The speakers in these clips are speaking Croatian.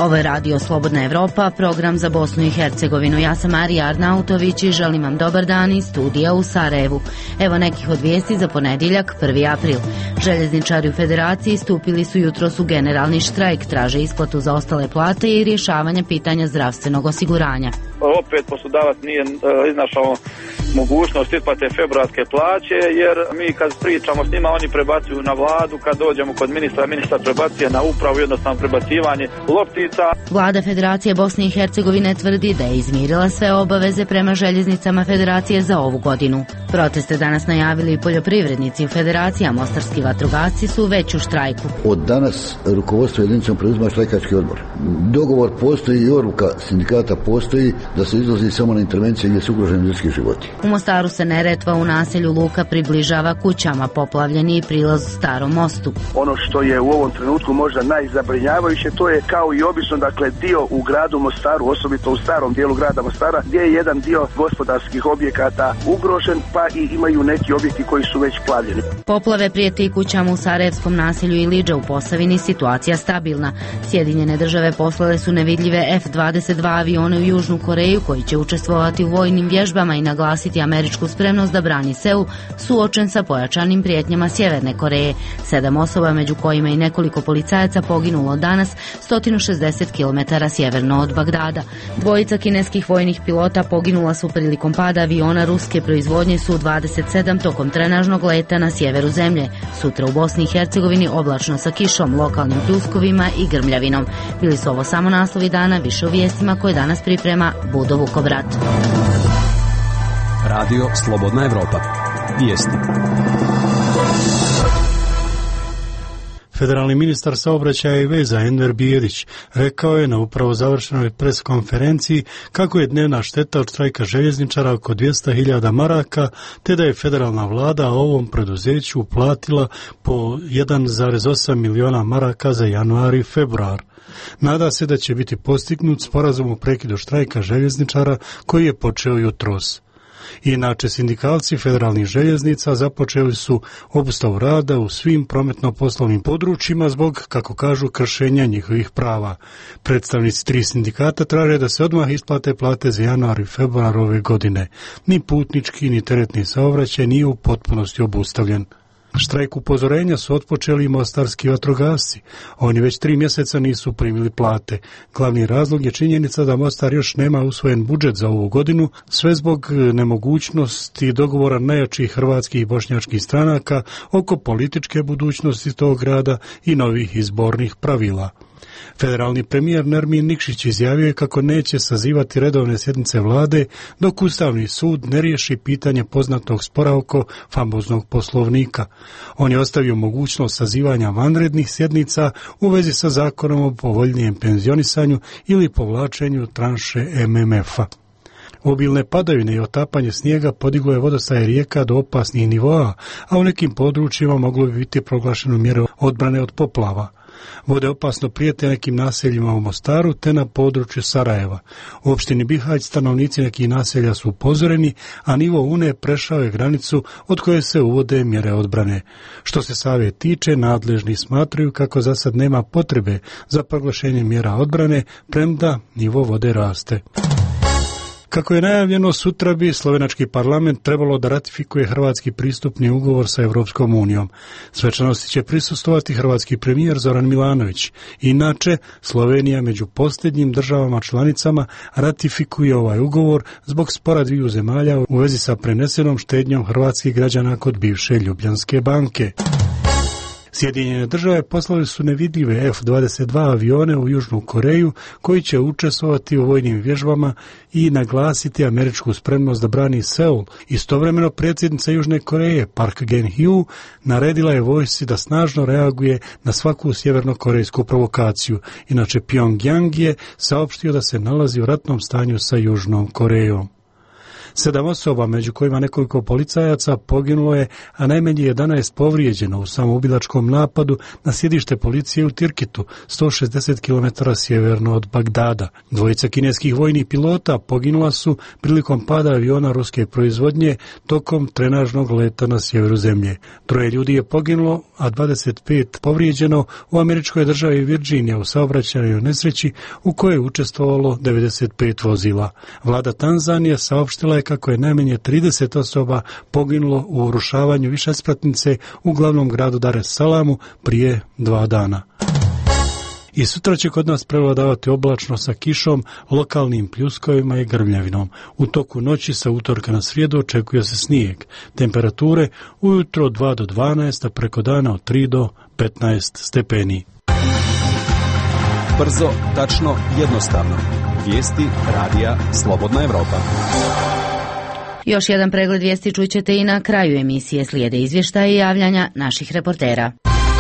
Ovo je Radio Slobodna Evropa, program za Bosnu i Hercegovinu. Ja sam Marija Arnautović i želim vam dobar dan iz studija u Sarajevu. Evo nekih od vijesti za ponedjeljak, 1. april. Željezničari u Federaciji stupili su jutros u generalni štrajk, traže isplatu za ostale plate i rješavanje pitanja zdravstvenog osiguranja. Opet poslodavac nije iznašao mogućnost isplate februarske plaće, jer mi kad pričamo s njima oni prebacuju na vladu, kad dođemo kod ministar prebacuje na upravu, jednostavno prebacivanje loptica. Vlada Federacije Bosne i Hercegovine tvrdi da je izmirila sve obaveze prema željeznicama Federacije za ovu godinu. Proteste danas najavili i poljoprivrednici u Federaciji, a mostarski vatrogasci su već u štrajku. Od danas rukovodstvo jedinicom preuzima štrajkački odbor. Dogovor postoji i odluka sindikata postoji da se izlazi samo na intervencije gdje su ugroženi ljudski životi. U Mostaru se Neretva u naselju Luka približava kućama, poplavljeni i prilaz u Starom mostu. Ono što je u ovom trenutku možda najzabrinjavajuće, to je kao i obično, dakle, dio u gradu Mostaru, osobito u starom dijelu grada Mostara, gdje je jedan dio gospodarskih objekata ugrožen, pa i imaju neki objekti koji su već plavljeni. Poplave prijeti i kućama u sarajevskom naselju Ilidža u Posavini, situacija stabilna. Sjedinjene države poslale su nevidljive F-22 avione u Južnu Koreju koji će učestvovati u vojnim vježbama i naglasiti američku spremnost da brani Seul, suočen sa pojačanim prijetnjama Sjeverne Koreje. 7 osoba, među kojima i nekoliko policajaca, poginulo danas 160 km sjeverno od Bagdada. Dvojica kineskih vojnih pilota poginula su prilikom pada aviona ruske proizvodnje Su-27 tokom trenažnog leta na sjeveru zemlje. Sutra u Bosni i Hercegovini oblačno sa kišom, lokalnim pljuskovima i grmljavinom. Bili su ovo samo naslovi dana, više u vijestima koje danas priprema Budo Vukovrat. Radio Slobodna Evropa. Vijesti. Federalni ministar saobraćaja i veza Enver Bijelić rekao je na upravo završenoj preskonferenciji kako je dnevna šteta od štrajka željezničara oko 200.000 maraka, te da je federalna vlada ovom preduzeću uplatila po 1,8 miliona maraka za januar i februar. Nada se da će biti postignut sporazum o prekidu štrajka željezničara koji je počeo jutros. Inače, sindikalci federalnih željeznica započeli su obustavu rada u svim prometno-poslovnim područjima zbog, kako kažu, kršenja njihovih prava. Predstavnici 3 sindikata traže da se odmah isplate plate za januar i februar ove godine. Ni putnički, ni teretni saobraćaj nije u potpunosti obustavljen. Štrajk upozorenja su otpočeli i mostarski vatrogasci. Oni već 3 mjeseca nisu primili plate. Glavni razlog je činjenica da Mostar još nema usvojen budžet za ovu godinu, sve zbog nemogućnosti dogovora najjačih hrvatskih i bošnjačkih stranaka oko političke budućnosti tog grada i novih izbornih pravila. Federalni premijer Nermin Nikšić izjavio je kako neće sazivati redovne sjednice vlade dok Ustavni sud ne riješi pitanje poznatog spora oko famoznog poslovnika. On je ostavio mogućnost sazivanja vanrednih sjednica u vezi sa zakonom o povoljnijem penzionisanju ili povlačenju tranše MMF-a. Obilne padavine i otapanje snijega podiglo je vodostaje rijeka do opasnih nivoa, a u nekim područjima moglo bi biti proglašeno mjere odbrane od poplava. Vode opasno prijete nekim naseljima u Mostaru te na području Sarajeva. U opštini Bihać stanovnici nekih naselja su upozoreni, a nivo Une prešao je granicu od koje se uvode mjere odbrane. Što se Save tiče, nadležni smatraju kako za sad nema potrebe za proglašenje mjera odbrane, premda nivo vode raste. Kako je najavljeno, sutra bi slovenački parlament trebalo da ratifikuje hrvatski pristupni ugovor sa Evropskom unijom. Svečanosti će prisustvovati hrvatski premijer Zoran Milanović. Inače, Slovenija među posljednjim državama članicama ratifikuje ovaj ugovor zbog spora dviju zemalja u vezi sa prenesenom štednjom hrvatskih građana kod bivše Ljubljanske banke. Sjedinjene države poslali su nevidljive F-22 avione u Južnu Koreju koji će učestvovati u vojnim vježbama i naglasiti američku spremnost da brani Seul. Istovremeno predsjednica Južne Koreje Park Geun-hye naredila je vojsci da snažno reaguje na svaku sjevernokorejsku provokaciju. Inače, Pyongyang je saopštio da se nalazi u ratnom stanju sa Južnom Korejom. 7 osoba, među kojima nekoliko policajaca, poginulo je, a najmanje 11 povrijeđeno u samoubilačkom napadu na sjedište policije u Tirkitu, 160 km sjeverno od Bagdada. Dvojica kineskih vojnih pilota poginula su prilikom pada aviona ruske proizvodnje tokom trenažnog leta na sjeveru zemlje. 3 ljudi je poginulo, a 25 povrijeđeno u američkoj državi Virginija u saobraćajnoj nesreći u kojoj je učestvovalo 95 vozila. Vlada Tanzanije saopštila je kako je najmanje 30 osoba poginulo u urušavanju višespratnice u glavnom gradu Dar es Salamu prije 2 dana. I sutra će kod nas prevladavati oblačno sa kišom, lokalnim pljuskovima i grmljavinom. U toku noći sa utorka na srijedu očekuje se snijeg. Temperature ujutro 2 do 12, a preko dana od 3 do 15 stepeni. Brzo, tačno, jednostavno. Vijesti radija Slobodna Evropa. Još jedan pregled vijesti čućete i na kraju emisije. Slijede izvještaje i javljanja naših reportera.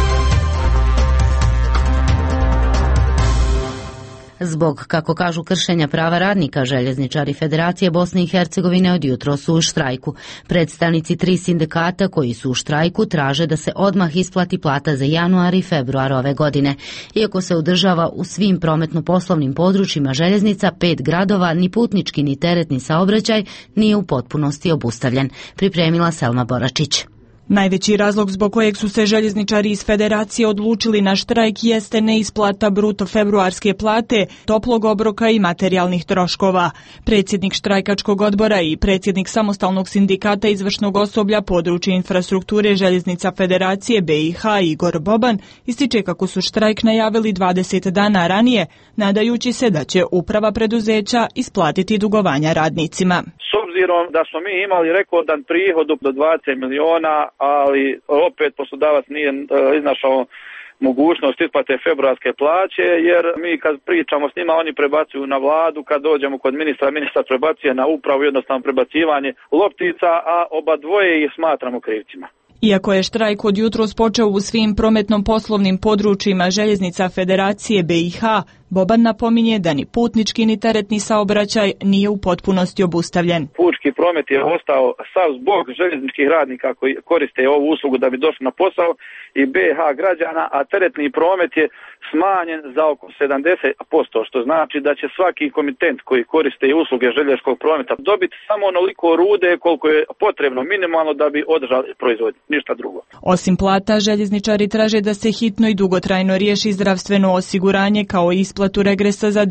Zbog, kako kažu, kršenja prava radnika, željezničari Federacije Bosne i Hercegovine od jutros su u štrajku. Predstavnici 3 sindikata koji su u štrajku traže da se odmah isplati plata za januar i februar ove godine. Iako se održava u svim prometno-poslovnim područjima željeznica, 5 gradova, ni putnički ni teretni saobraćaj nije u potpunosti obustavljen. Pripremila Selma Boračić. Najveći razlog zbog kojeg su se željezničari iz Federacije odlučili na štrajk jeste neisplata bruto februarske plate, toplog obroka i materijalnih troškova. Predsjednik štrajkačkog odbora i predsjednik samostalnog sindikata izvršnog osoblja područja infrastrukture željeznica Federacije BiH Igor Boban ističe kako su štrajk najavili 20 dana ranije, nadajući se da će uprava preduzeća isplatiti dugovanja radnicima. S obzirom da smo mi imali rekordan prihod do 20 miliona, ali opet poslodavac nije iznašao mogućnost isplate februarske plaće, jer mi kad pričamo s njima oni prebacuju na vladu, kad dođemo kod ministar prebacuje na upravu, jednostavno prebacivanje loptica, a oba dvoje ih smatramo krivcima. Iako je štrajk od jutros počeo u svim prometno-poslovnim područjima željeznica Federacije BiH, Boban napominje da ni putnički ni teretni saobraćaj nije u potpunosti obustavljen. Pučki promet je ostao sav zbog željezničkih radnika koji koriste ovu uslugu da bi došli na posao i BiH građana, a teretni promet je smanjen za oko 70%, što znači da će svaki komitent koji koriste usluge željezničkog prometa dobiti samo onoliko rude koliko je potrebno minimalno da bi održali proizvodnju, ništa drugo. Osim plata, željezničari traže da se hitno i dugotrajno riješi zdravstveno osiguranje kao isplatu regresa za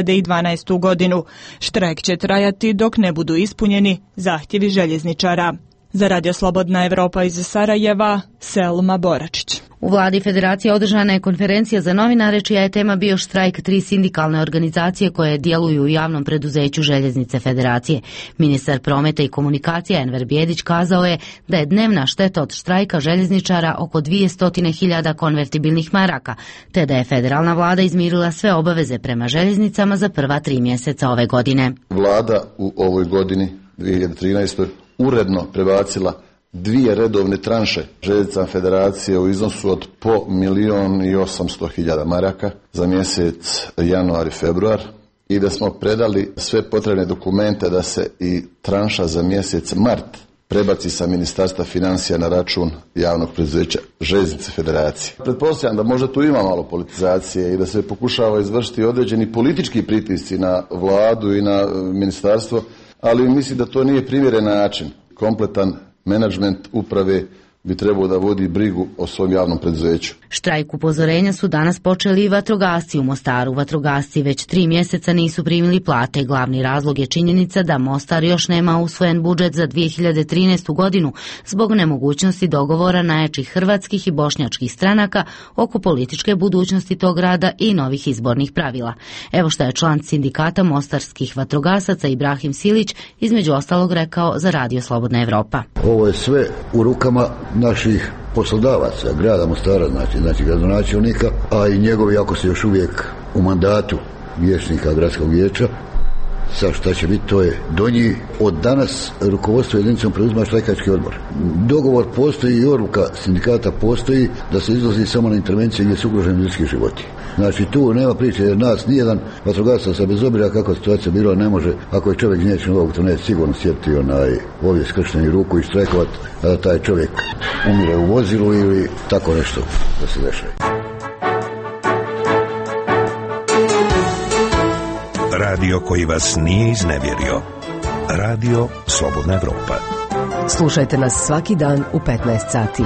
2012. godinu. Štrajk će trajati dok ne budu ispunjeni zahtjevi željezničara. Za Radio Slobodna Evropa iz Sarajeva, Selma Boračić. U vladi Federacije održana je konferencija za novinare čija je tema bio štrajk 3 sindikalne organizacije koje djeluju u javnom preduzeću Željeznice Federacije. Ministar prometa i komunikacija Enver Bijedić kazao je da je dnevna šteta od štrajka željezničara oko 200.000 konvertibilnih maraka, te da je federalna vlada izmirila sve obaveze prema željeznicama za prva 3 mjeseca ove godine. Vlada u ovoj godini, 2013. uredno prebacila 2 redovne tranše željeznicama Federacije u iznosu od po 1.800.000 maraka za mjesec januar i februar i da smo predali sve potrebne dokumente da se i tranša za mjesec mart prebaci sa Ministarstva financija na račun javnog preduzeća Željeznice Federacije. Pretpostavljam da možda tu ima malo politizacije i da se pokušava izvršiti određeni politički pritisci na vladu i na ministarstvo, ali mislim da to nije primjeren način. Kompletan menadžment uprave bi trebao da vodi brigu o svom javnom preduzeću. Štrajk upozorenja su danas počeli i vatrogasci u Mostaru. Vatrogasci već 3 mjeseca nisu primili plate. Glavni razlog je činjenica da Mostar još nema usvojen budžet za 2013. godinu zbog nemogućnosti dogovora najjačih hrvatskih i bošnjačkih stranaka oko političke budućnosti tog grada i novih izbornih pravila. Evo što je član sindikata mostarskih vatrogasaca Ibrahim Silić između ostalog rekao za Radio Slobodna Evropa. Ovo je sve u rukama naših poslodavaca, grada Mostara, znači gradonačelnika, a i njegovi, ako se još uvijek u mandatu vijećnika gradskog vijeća, Sad šta će biti, to je do njih. Od danas rukovodstvo jedinicom preuzima štrajkački odbor. Dogovor postoji i odluka sindikata postoji da se izlazi samo na intervencije gdje su ugroženi ljudski životi. Znači tu nema priče, jer nas nijedan vatrogasac se bez obzira kakva situacija bila ne može, ako je čovjek gnječan ovog, to neće sigurno sjetiti ovdje skrštenih ruku i štrajkovat, a da taj čovjek umire u vozilu ili tako nešto da se dešava. Radio koji vas nije iznevjerio. Radio Slobodna Evropa. Slušajte nas svaki dan u 15 sati.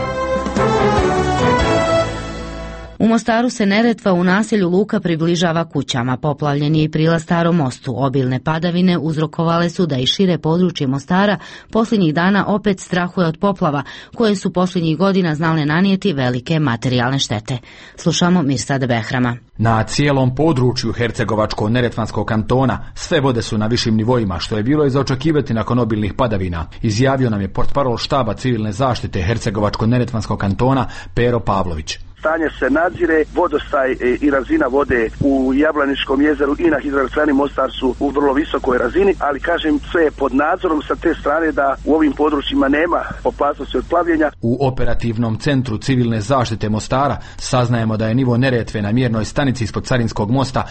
U Mostaru se Neretva u naselju Luka približava kućama. Poplavljen je i prilaz Starom mostu. Obilne padavine uzrokovale su da i šire područje Mostara posljednjih dana opet strahuje od poplava, koje su posljednjih godina znale nanijeti velike materijalne štete. Slušamo Mirsada Behrama. Na cijelom području Hercegovačko-Neretvanskog kantona sve vode su na višim nivoima, što je bilo i za očekivati nakon obilnih padavina, izjavio nam je portparol štaba civilne zaštite Hercegovačko-Neretvanskog kantona Pero Pavlović. Stanje se nadzire, vodostaj i razina vode u Jablaničkom jezeru i na hidroelektrani Mostar su u vrlo visokoj razini, ali kažem sve je pod nadzorom sa te strane da u ovim područjima nema opasnosti od plavljenja. U operativnom centru civilne zaštite Mostara saznajemo da je nivo Neretve na mjernoj stanici ispod Carinskog mosta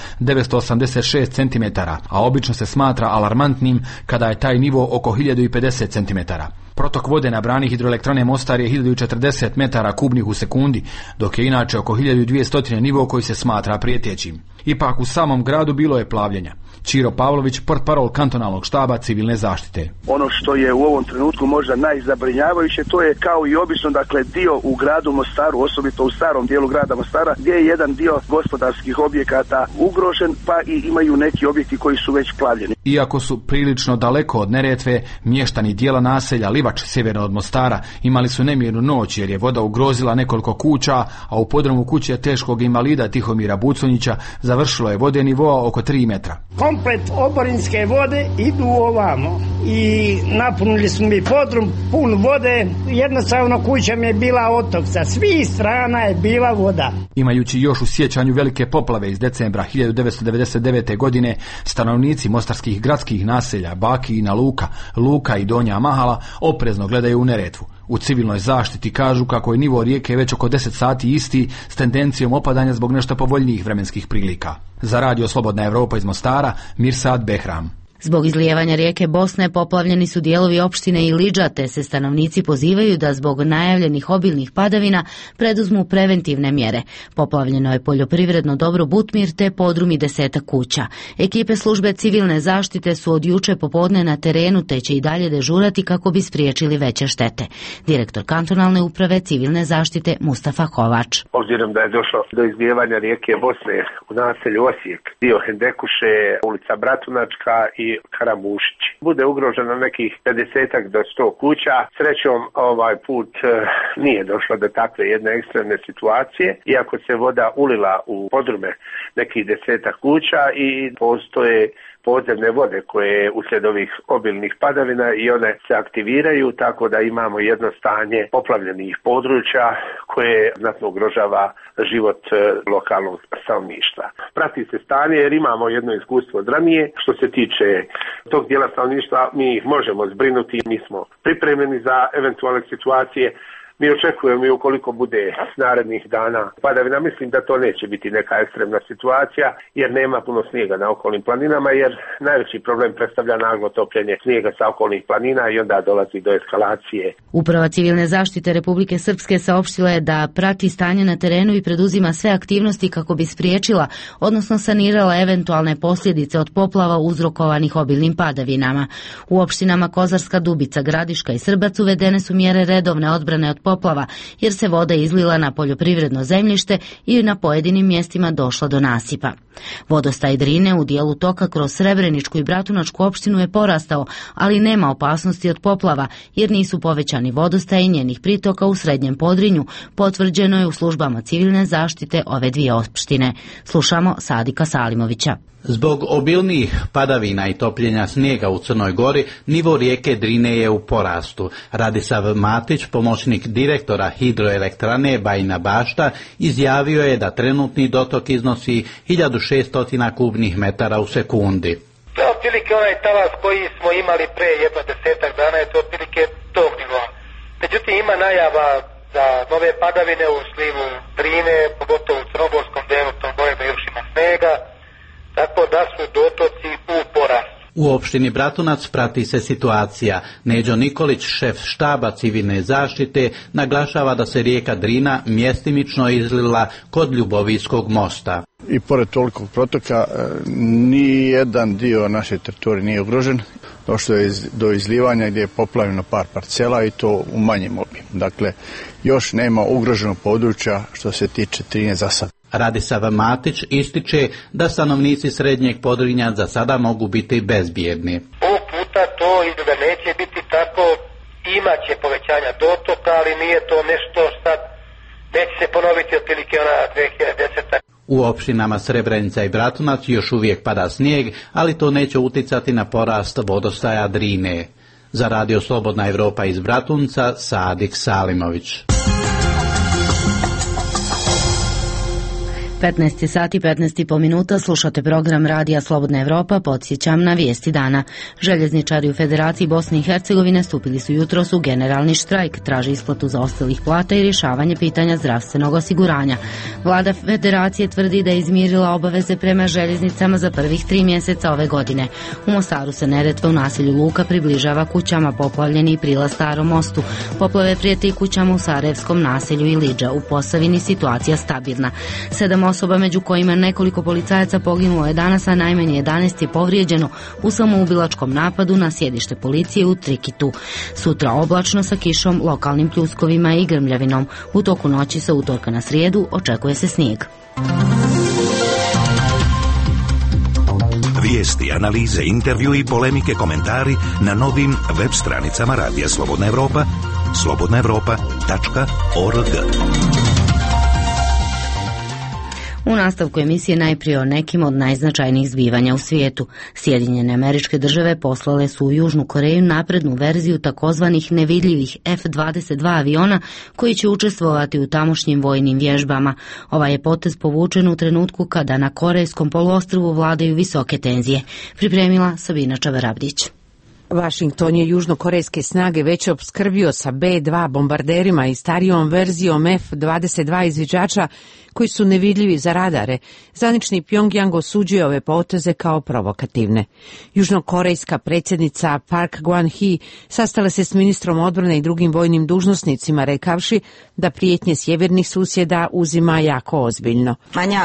986 cm, a obično se smatra alarmantnim kada je taj nivo oko 1050 cm. Protok vode na brani hidroelektrane Mostar je 1040 metara kubnih u sekundi, dok je inače oko 1200 nivo koji se smatra prijetećim. Ipak u samom gradu bilo je plavljenja. Čiro Pavlović, portparol kantonalnog štaba civilne zaštite. Ono što je u ovom trenutku možda najzabrinjavajuće, to je kao i obično, dakle, dio u gradu Mostaru, osobito u starom dijelu grada Mostara, gdje je jedan dio gospodarskih objekata ugrožen, pa i imaju neki objekti koji su već plavljeni. Iako su prilično daleko od Neretve, mještani dijela naselja Livač sjeverno od Mostara imali su nemirnu noć jer je voda ugrozila nekoliko kuća, a u podrumu kuće teškog invalida Tihomira Buconića završilo je vode nivoa oko 3 metra. Komplet oborinske vode idu ovamo i napunili su mi podrum pun vode, jednostavno kuća mi je bila otok, sa svih strana je bila voda. Imajući još u sjećanju velike poplave iz decembra 1999. godine, stanovnici mostarskih gradskih naselja Bakijina Luka, Luka i Donja Mahala oprezno gledaju u Neretvu. U civilnoj zaštiti kažu kako je nivo rijeke već oko 10 sati isti, s tendencijom opadanja zbog nešto povoljnijih vremenskih prilika. Za Radio Slobodna Evropa iz Mostara, Mirsad Behram. Zbog izlijevanja rijeke Bosne poplavljeni su dijelovi opštine Ilidža, te se stanovnici pozivaju da zbog najavljenih obilnih padavina preduzmu preventivne mjere. Poplavljeno je poljoprivredno dobro Butmir te podrumi 10 kuća. Ekipe službe civilne zaštite su od juče popodne na terenu, te će i dalje dežurati kako bi spriječili veće štete. Direktor kantonalne uprave civilne zaštite Mustafa Kovač. Obzirom da je došlo do izlijevanja rijeke Bosne u naselju Osijek, dio Hendekuše, ulica Bratunačka i Karamušić, bude ugroženo nekih 50 do 100 kuća. Srećom ovaj put nije došlo do takve jedne ekstremne situacije, iako se voda ulila u podrume nekih 10 kuća i postoje podzemne vode koje uslijed ovih obilnih padavina i one se aktiviraju, tako da imamo jedno stanje poplavljenih područja koje znatno ugrožava život lokalnog stanovništva. Prati se stanje jer imamo jedno iskustvo od ranije. Što se tiče tog dijela stanovništva, mi ih možemo zbrinuti, mi smo pripremljeni za eventualne situacije. Mi očekujemo i ukoliko bude narednih dana padavina, mislim da to neće biti neka ekstremna situacija jer nema puno snijega na okolnim planinama, jer najveći problem predstavlja naglo topljenje snijega sa okolnih planina i onda dolazi do eskalacije. Uprava civilne zaštite Republike Srpske saopštila je da prati stanje na terenu i preduzima sve aktivnosti kako bi spriječila, odnosno sanirala eventualne posljedice od poplava uzrokovanih obilnim padavinama. U opštinama Kozarska Dubica, Gradiška i Srbac uvedene su mjere redovne odbrane od poplava, jer se voda izlila na poljoprivredno zemljište i na pojedinim mjestima došlo do nasipa. Vodostaj Drine u dijelu toka kroz Srebreničku i Bratunačku opštinu je porastao, ali nema opasnosti od poplava, jer nisu povećani vodostaj njenih pritoka u Srednjem Podrinju, potvrđeno je u službama civilne zaštite ove dvije opštine. Slušamo Sadika Salimovića. Zbog obilnijih padavina i topljenja snijega u Crnoj Gori, nivo rijeke Drine je u porastu. Radisav Matić, pomoćnik direktora hidroelektrane Bajina Bašta, izjavio je da trenutni dotok iznosi 1600 kubnih metara u sekundi. Dakle, otprilike onaj talas koji smo imali pre jedno 10-ak dana je to otprilike tog nivoa. Međutim, ima najava za nove padavine u slivu Drine, pogotovo u crnogorskom delu, tom dojeme još ima snega, tako da su dotoci u porastu. U opštini Bratunac prati se situacija. Neđo Nikolić, šef štaba civilne zaštite, naglašava da se rijeka Drina mjestimično izlila kod Ljubovijskog mosta. I pored tolikog protoka ni jedan dio naše teritorije nije ugrožen. Došlo je do izlivanja gdje je poplavljeno par parcela i to u manjem obimu. Dakle, još nema ugroženog područja što se tiče Drine za sad. Radisav Matić ističe da stanovnici Srednjeg Podrinja za sada mogu biti bezbjedni. Ovog puta to izgleda neće biti tako, imaće povećanja dotoka, ali nije to nešto sad, neće se ponoviti otprilike ona 2010. U opštinama Srebrenica i Bratunac još uvijek pada snijeg, ali to neće uticati na porast vodostaja Drine. Za Radio Slobodna Evropa iz Bratunca, Sadik Salimović. 15 sati 15,5 minuta, slušate program Radija Slobodna Evropa, podsjećam na vijesti dana. Željezničari u Federaciji Bosne i Hercegovine stupili su jutros u generalni štrajk, traže isplatu zaostalih plata i rješavanje pitanja zdravstvenog osiguranja. Vlada Federacije tvrdi da je izmirila obaveze prema željeznicama za prvih 3 mjeseca ove godine. U Mostaru se Neretva u naselju Luka približava kućama, poplavljeni prilaz Starom mostu. Poplave prijete i kućama u Sarajevskom naselju Ilidža. U Posavini situacija stabilna. 7 osoba, među kojima nekoliko policajaca, poginulo je danas, a najmanje 11 je povrijeđeno u samoubilačkom napadu na sjedište policije u Trikitu. Sutra oblačno sa kišom, lokalnim pljuskovima i grmljavinom. U toku noći sa utorka na srijedu očekuje se snijeg. Vijesti, analize, intervju i polemike, komentari na novim web stranicama Radija Slobodna Evropa, slobodnaevropa.org. U nastavku emisije najprije o nekim od najznačajnijih zbivanja u svijetu. Sjedinjene Američke Države poslale su u Južnu Koreju naprednu verziju takozvanih nevidljivih F-22 aviona koji će učestvovati u tamošnjim vojnim vježbama. Ovaj je potez povučen u trenutku kada na Korejskom poluostrvu vladaju visoke tenzije. Pripremila Sabina Čavarabdić. Washington je južnokorejske snage već opskrbio sa B-2 bombarderima i starijom verzijom F-22 izviđača koji su nevidljivi za radare. Zvanični Pjongjang osuđuje ove poteze kao provokativne. Južnokorejska predsjednica Park Geun-hye sastala se s ministrom odbrane i drugim vojnim dužnosnicima, rekavši da prijetnje sjevernih susjeda uzima jako ozbiljno.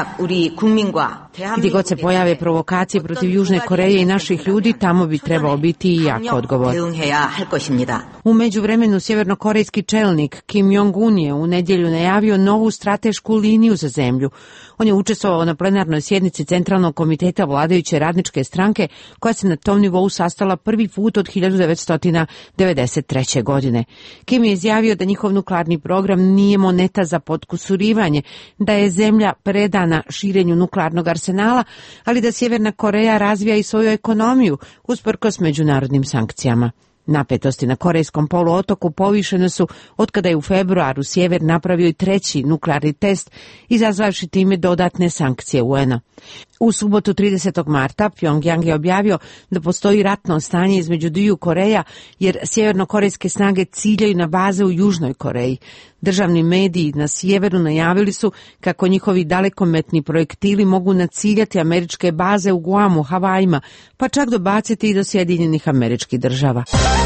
Gdje god se pojave provokacije protiv Južne Koreje i naših ljudi, tamo bi trebao biti i jak odgovor. U međuvremenu sjevernokorejski čelnik Kim Jong-un je u nedjelju najavio novu stratešku liniju za zemlju. On je učestvovao na plenarnoj sjednici Centralnog komiteta vladajuće radničke stranke, koja se na tom nivou sastala prvi put od 1993. godine. Kim je izjavio da njihov nuklearni program nije moneta za potkusurivanje, da je zemlja predana širenju nuklearnog arsenala, ali da Sjeverna Koreja razvija i svoju ekonomiju usprkos međunarodnim sankcijama. Napetosti na Korejskom poluotoku povišene su otkada je u februaru sjever napravio i 3. nuklearni test, izazvavši time dodatne sankcije UN-a. U subotu 30. marta Pjongjang je objavio da postoji ratno stanje između dviju Koreja, jer sjevernokorejske snage ciljaju na baze u Južnoj Koreji. Državni mediji na sjeveru najavili su kako njihovi dalekometni projektili mogu naciljati američke baze u Guamu, Havajima, pa čak dobaciti i do Sjedinjenih Američkih Država.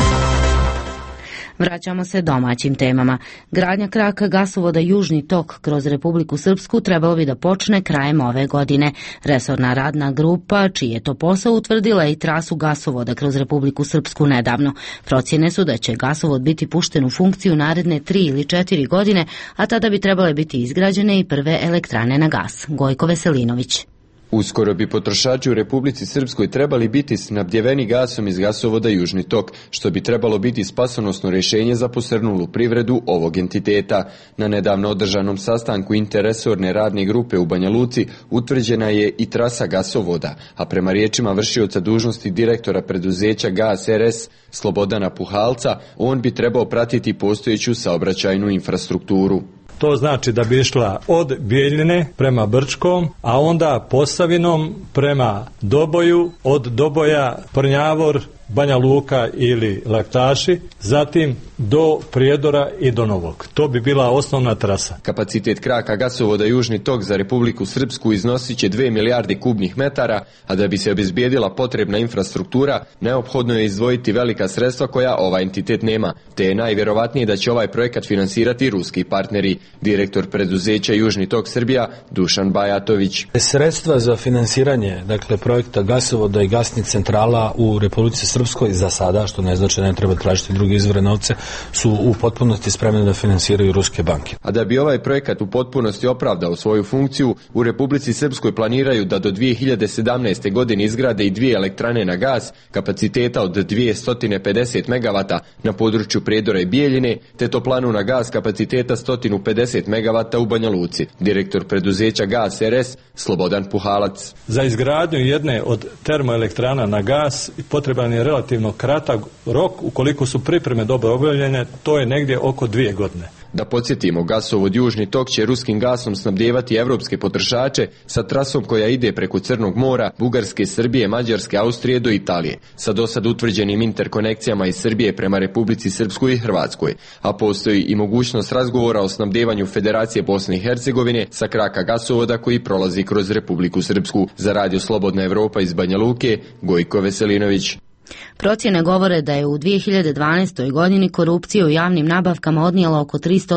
Vraćamo se domaćim temama. Gradnja kraka gasovoda Južni tok kroz Republiku Srpsku trebalo bi da počne krajem ove godine. Resorna radna grupa, čiji je to posao, utvrdila i trasu gasovoda kroz Republiku Srpsku nedavno. Procjene su da će gasovod biti pušten u funkciju naredne 3 ili 4 godine, a tada bi trebale biti izgrađene i prve elektrane na gas. Gojko Veselinović. Uskoro bi potrošači u Republici Srpskoj trebali biti snabdjeveni gasom iz gasovoda Južni tok, što bi trebalo biti spasonosno rješenje za posrnulu privredu ovog entiteta. Na nedavno održanom sastanku interresorne radne grupe u Banja Luci utvrđena je i trasa gasovoda, a prema riječima vršioca dužnosti direktora preduzeća Gas RS Slobodana Puhalca, on bi trebao pratiti postojeću saobraćajnu infrastrukturu. to znači da bi išla od Bijeljine prema Brčkom, a onda Posavinom prema Doboju, od Doboja Prnjavor, Banja Luka ili Laktaši, zatim do Prijedora i do Novog. To bi bila osnovna trasa. Kapacitet kraka gasovoda Južni tok za Republiku Srpsku iznosit će 2 milijarde kubnih metara, a da bi se obezbijedila potrebna infrastruktura, neophodno je izdvojiti velika sredstva koja ovaj entitet nema, te je najvjerovatnije da će ovaj projekat finansirati ruski partneri. Direktor preduzeća Južni tok Srbija, Dušan Bajatović. Sredstva za finansiranje, dakle, projekta gasovoda i gasnih centrala u Republici Srpskoj za sada, što ne znači da ne treba tražiti druge izvore novce, su u potpunosti spremne da finansiraju ruske banke. A da bi ovaj projekat u potpunosti opravdao svoju funkciju, u Republici Srpskoj planiraju da do 2017. godine izgrade i 2 elektrane na gas kapaciteta od 250 MW na području Prijedora i Bijeljine, te toplanu na gas kapaciteta 150 MW u Banja Luci. Direktor preduzeća Gas RS Slobodan Puhalac. Za izgradnju jedne od termoelektrana na gas potreban je relativno kratak rok, ukoliko su pripreme dobro obavljene, to je negdje oko 2 godine. Da podsjetimo, gasovod Južni tok će ruskim gasom snabdijevati evropske potrošače sa trasom koja ide preko Crnog mora, Bugarske, Srbije, Mađarske, Austrije do Italije, sa dosad utvrđenim interkonekcijama iz Srbije prema Republici Srpskoj i Hrvatskoj, a postoji i mogućnost razgovora o snabdijevanju Federacije Bosne i Hercegovine sa kraka gasovoda koji prolazi kroz Republiku Srpsku. Za Radio Slobodna Evropa iz Banja Luke, Gojko Veselinović. Procjene govore da je u 2012. godini korupcija u javnim nabavkama odnijela oko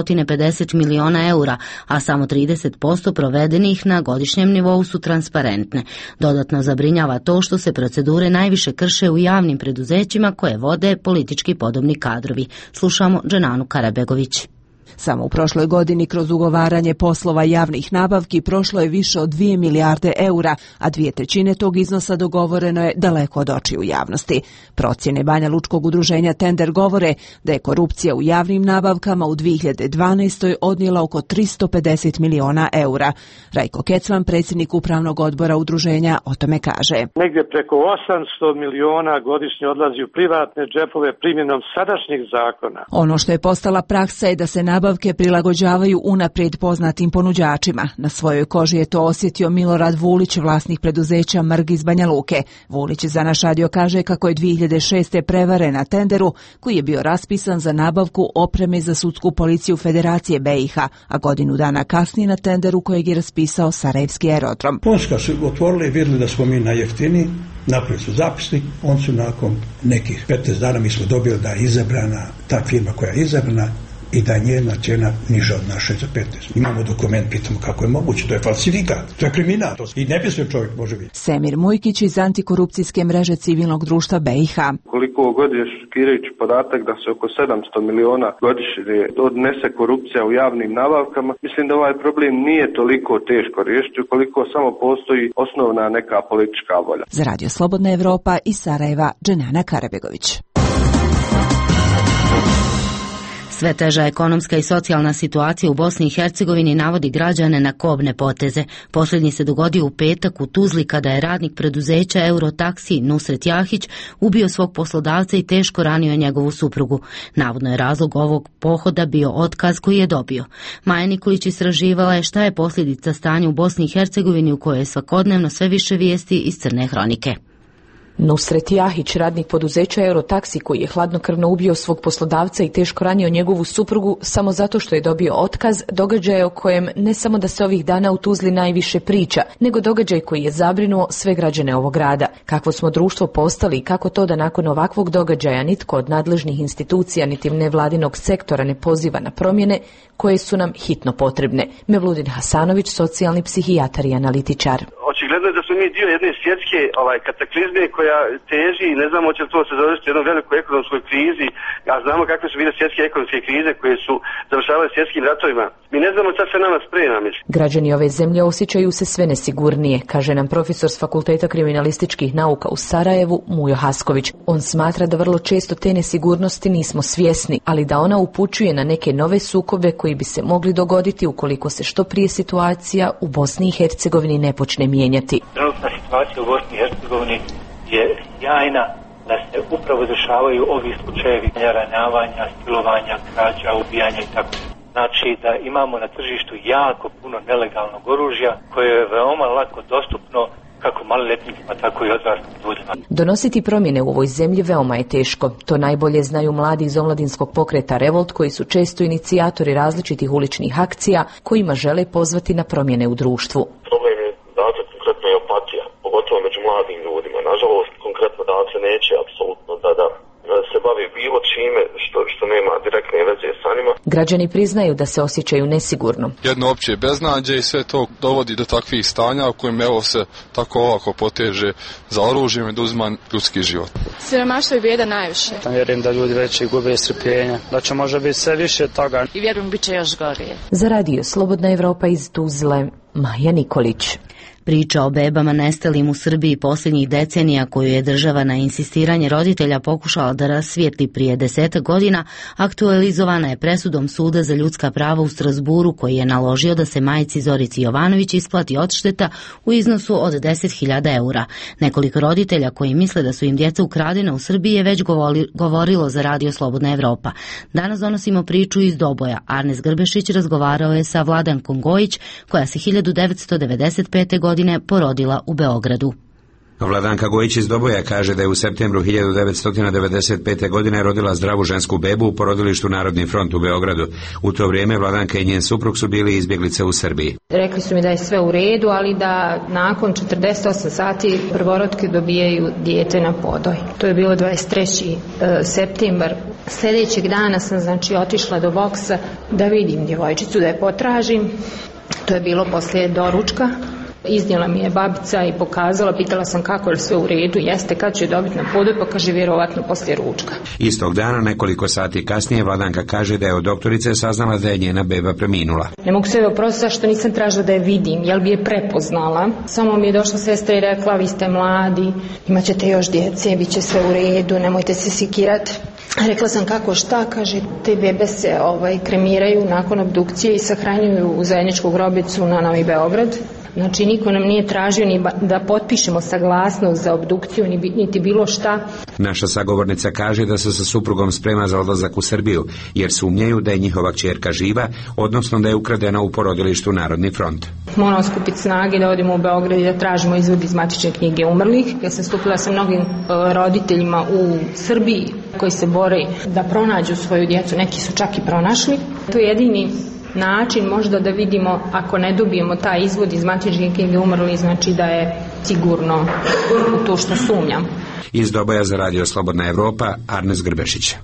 350 miliona eura, a samo 30% provedenih na godišnjem nivou su transparentne. Dodatno zabrinjava to što se procedure najviše krše u javnim preduzećima koje vode politički podobni kadrovi. Slušamo Dženanu Karabegović. Samo u prošloj godini kroz ugovaranje poslova javnih nabavki prošlo je više od 2 milijarde eura, a 2/3 tog iznosa dogovoreno je daleko od očiju javnosti. Procjene Banja Lučkog udruženja Tender govore da je korupcija u javnim nabavkama u 2012. odnijela oko 350 miliona eura. Rajko Kecman, predsjednik upravnog odbora udruženja, o tome kaže. Negdje preko 800 miliona godišnje odlazi u privatne džepove primjenom sadašnjeg zakona. Ono što je postala praksa je da se nabavke prilagođavaju unaprijed poznatim ponuđačima. Na svojoj koži je to osjetio Milorad Vulić, vlasnik preduzeća Mrg iz Banja Luke. Vulić za naš radio kaže kako je 2006. prevaren na tenderu koji je bio raspisan za nabavku opreme za sudsku policiju Federacije BiH, a godinu dana kasnije na tenderu kojeg je raspisao Sarajevski aerodrom. Kad su otvorili i vidjeli da smo mi najjeftiniji, napravili su zapisnik, on su nakon nekih 15 dana mi smo dobili da je izabrana ta firma koja je izabrana i da je njena cijena niža od naše za 15. Imamo dokument, pitamo kako je moguće, to je falsifikat, to je kriminal, i nepismen čovjek može biti. Semir Mujkić iz antikorupcijske mreže civilnog društva BiH. Koliko god je šokirajući podatak da se oko 700 miliona godišnje odnese korupcija u javnim nabavkama, mislim da ovaj problem nije toliko teško riješiti ukoliko samo postoji osnovna neka politička volja. Za Radio Slobodna Evropa iz Sarajeva, Dženana Karabegović. Sve teža ekonomska i socijalna situacija u Bosni i Hercegovini navodi građane na kobne poteze. Posljednji se dogodio u petak u Tuzli kada je radnik preduzeća Eurotaksi Nusret Jahić ubio svog poslodavca i teško ranio njegovu suprugu. Navodno je razlog ovog pohoda bio otkaz koji je dobio. Maja Nikolić istraživala je šta je posljedica stanja u Bosni i Hercegovini u kojoj je svakodnevno sve više vijesti iz crne hronike. Nusret Jahić, radnik poduzeća Eurotaksi koji je hladnokrvno ubio svog poslodavca i teško ranio njegovu suprugu samo zato što je dobio otkaz, događaj o kojem ne samo da se ovih dana u Tuzli najviše priča, nego događaj koji je zabrinuo sve građane ovog grada. Kakvo smo društvo postali i kako to da nakon ovakvog događaja nitko od nadležnih institucija niti nevladinog sektora ne poziva na promjene koje su nam hitno potrebne. Mevludin Hasanović, socijalni psihijatar i analitičar. Očigledno je da smo mi dio jedne svjetske kataklizme koja teži, ne znamo će to se završiti u jednom velikoj ekonomskoj krizi, a znamo kakve su bile svjetske ekonomske krize koje su završavale svjetskim ratovima. Mi ne znamo šta se nama sprema, mislim. Građani ove zemlje osjećaju se sve nesigurnije, kaže nam profesor s Fakulteta kriminalističkih nauka u Sarajevu, Mujo Hasković. On smatra da vrlo često te nesigurnosti nismo svjesni, ali da ona upućuje na neke nove sukobe koji bi se mogli dogoditi ukoliko se što prije situacija u Bosni i Hercegovini ne počne mijenjati. Trenutna situacija u Bosni i Hercegovini je jajna da se upravo dešavaju ovi slučajevi ranjavanja, silovanja, krađa, ubijanja i tako. znači da imamo na tržištu jako puno nelegalnog oružja koje je veoma lako dostupno kako maloletnicima, tako i odraslim ljudima. Donositi promjene u ovoj zemlji veoma je teško. To najbolje znaju mladi iz omladinskog pokreta Revolt, koji su često inicijatori različitih uličnih akcija kojima žele pozvati na promjene u društvu. Problem je dakle konkretno i apatija, pogotovo među mladim ljudima. Nažalost, konkretno dakle neće apsolutno da se bavi bilo čime što nema direktne veze sa njima. Građani priznaju da se osjećaju nesigurno. Jedno opće beznađe i sve to dovodi do takvih stanja u kojim evo se tako ovako poteže za oružjem i da uzima ljudski život. Siromaštvo i bijeda najviše. Vjerujem da ljudi već gube strpljenja, da će možda biti sve više toga. I vjerujem bit će još gorije. Za radio Slobodna Evropa iz Tuzle, Maja Nikolić. Priča o bebama nestalim u Srbiji posljednjih decenija, koju je država na insistiranje roditelja pokušala da rasvijetli prije 10 godina, aktualizovana je presudom Suda za ljudska prava u Strasburu, koji je naložio da se majci Zorici Jovanović isplati odšteta u iznosu od 10.000 eura. Nekoliko roditelja koji misle da su im djeca ukradena u Srbiji je već govorilo za radio Slobodna Evropa. Danas donosimo priču iz Doboja. Arnes Grbešić razgovarao je sa Vladankom Gojić, koja se 1995. godine porodila u Beogradu. Vladanka Gojić iz Doboja kaže da je u septembru 1995. godine rodila zdravu žensku bebu u porodilištu Narodni front u Beogradu. U to vrijeme Vladanka i njen suprug su bili izbjeglice u Srbiji. Rekli su mi da je sve u redu, ali da nakon 48 sati prvorotke dobijaju dijete na podoj. To je bilo 23. septembar. Sljedećeg dana sam otišla do boksa da vidim djevojčicu, da je potražim. To je bilo poslije doručka. Iznijela mi je babica i pokazala, pitala sam kako je sve u redu, jeste, kad će dobiti na podoj, pa kaže vjerovatno poslije ručka. Istog dana, nekoliko sati kasnije, Vladanka kaže da je od doktorice saznala da je njena beba preminula. Ne mogu se oprostiti što nisam tražila da je vidim, jel bi je prepoznala. Samo mi je došla sestra i rekla, vi ste mladi, imat ćete još djece, bit će sve u redu, nemojte se sikirati. Rekla sam kako šta, kaže, te bebe se kremiraju nakon obdukcije i sahranjuju u zajedničku grobicu na Novi Beograd. Znači, niko nam nije tražio ni da potpišemo saglasnost za obdukciju, niti bilo šta. Naša sagovornica kaže da se sa suprugom sprema za odlazak u Srbiju, jer sumnjaju da je njihova kćerka živa, odnosno da je ukradena u porodilištu Narodni front. Moramo skupiti snage da odemo u Beograd i da tražimo izvod iz matične knjige umrlih. Ja sam stupila sa mnogim roditeljima u Srbiji koji se bore da pronađu svoju djecu, neki su čak i pronašli. To je jedini način možda da vidimo, ako ne dobijemo taj izvod iz matične knjige umrli, znači da je sigurno u to što sumnjam. Iz Doboja za radio Slobodna Evropa, Arnes Grbešić.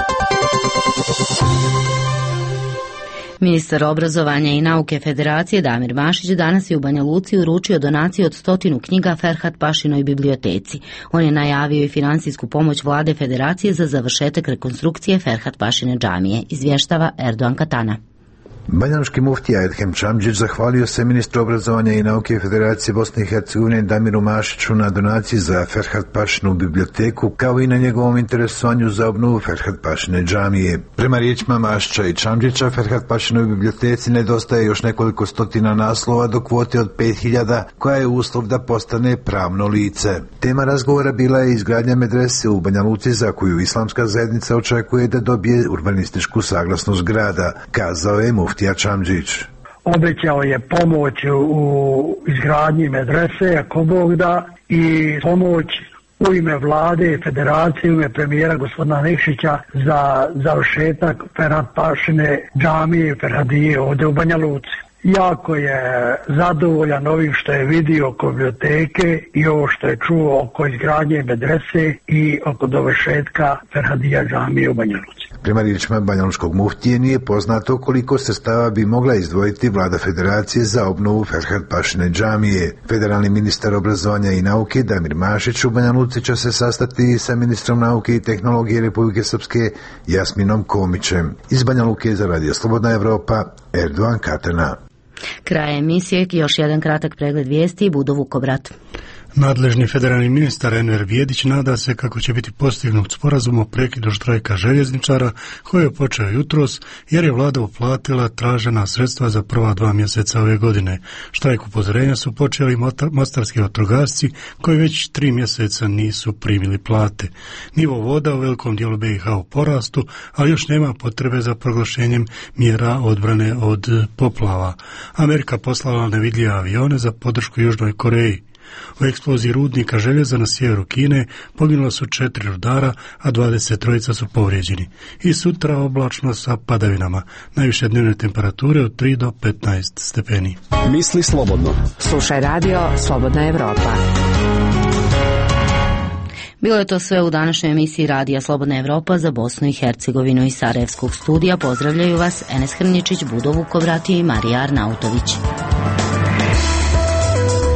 Ministar obrazovanja i nauke Federacije Damir Mašić danas je u Banja Luci uručio donaciju od 100 knjiga Ferhat Pašinoj biblioteci. On je najavio i finansijsku pomoć vlade Federacije za završetak rekonstrukcije Ferhat Pašine džamije, izvještava Erdogan Katana. Banjaluški muftija Edhem Čamđić zahvalio se ministru obrazovanja i nauke Federacije Bosne i Hercegovine Damiru Mašiću na donaciji za Ferhat Pašinu biblioteku, kao i na njegovom interesovanju za obnovu Ferhat Pašine džamije. Prema riječima Mašića i Čamđića, Ferhat Pašinoj biblioteci nedostaje još nekoliko stotina naslova do kvote od 5000, koja je uslov da postane pravno lice. Tema razgovora bila je izgradnja medrese u Banja Luci, za koju islamska zajednica očekuje da dobije urbanističku saglasnost grada, kazao je muftija Čamđić. Obećao je pomoć u izgradnji medrese, ako Bog da, i pomoć u ime vlade, federacije, u ime premijera gospodina Nekšića za završetak Ferhat Pašine džamije Ferhadije ovdje u Banja Luci. Jako je zadovoljan ovim što je vidio oko biblioteke i ovo što je čuo oko izgradnje medrese i oko dovršetka Ferhadija džamije u Banja Luci. Prema riječima banjaluškog muftije nije poznato koliko sredstava bi mogla izdvojiti vlada Federacije za obnovu Ferhat Pašine džamije. Federalni ministar obrazovanja i nauke Damir Mašić u Banja Luci će se sastati sa ministrom nauke i tehnologije Republike Srpske Jasminom Komićem. Iz Banja Luke za radio Slobodna Evropa, Erdogan Katana. Kraj emisije, još jedan kratak pregled vijesti i Budo Vukovrat. Nadležni federalni ministar Enver Vjedić nada se kako će biti postignut sporazum o prekidu štrajka željezničara koji je počeo jutros jer je vlada uplatila tražena sredstva za prva 2 mjeseca ove godine. Štrajk upozorenja su počeli mostarski vatrogasci koji već 3 mjeseca nisu primili plate. Nivo voda u velikom dijelu BiH u porastu, ali još nema potrebe za proglašenjem mjera odbrane od poplava. Amerika poslala nevidljive avione za podršku Južnoj Koreji. U eksploziji rudnika željeza na sjeveru Kine poginula su 4 rudara, a 23 su povrijeđeni. I sutra oblačno sa padavinama. Najviše dnevne temperature od 3 do 15 stepeni. Misli slobodno. Slušaj radio Slobodna Evropa. Bilo je to sve u današnjoj emisiji Radija Slobodna Evropa za Bosnu i Hercegovinu. Iz Sarajevskog studija pozdravljaju vas Enes Hrnjičić, Budo Vukovrat i Marija Arnautović.